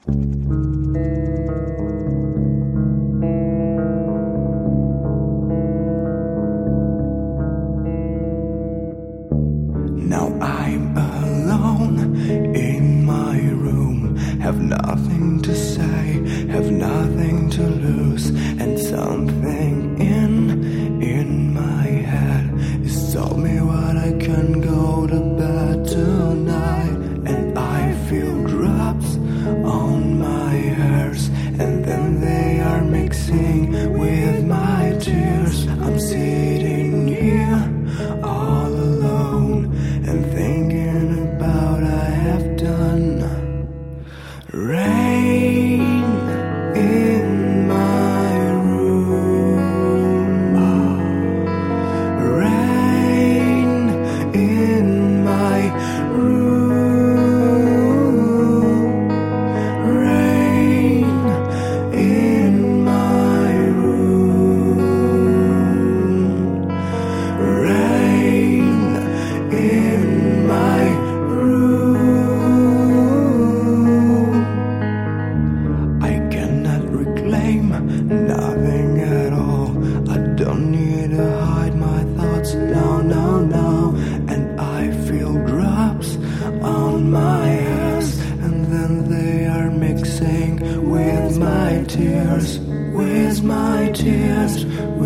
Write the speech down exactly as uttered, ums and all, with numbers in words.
Now I'm alone in my room, have nothing to say, have nothing to lose, and something in, in my head is told me what I can go to bed tonight. And I feel drops on my hairs, and then they are mixing with my tears. I'm sitting here all alone and thinking about I have done. Rain in my room, rain in my room, rain in my room, rain in my room. I cannot reclaim nothing at all. I don't need to hide my thoughts, no, no, no. And I feel drops on my hands, and then they are mixing with my tears, with my tears, with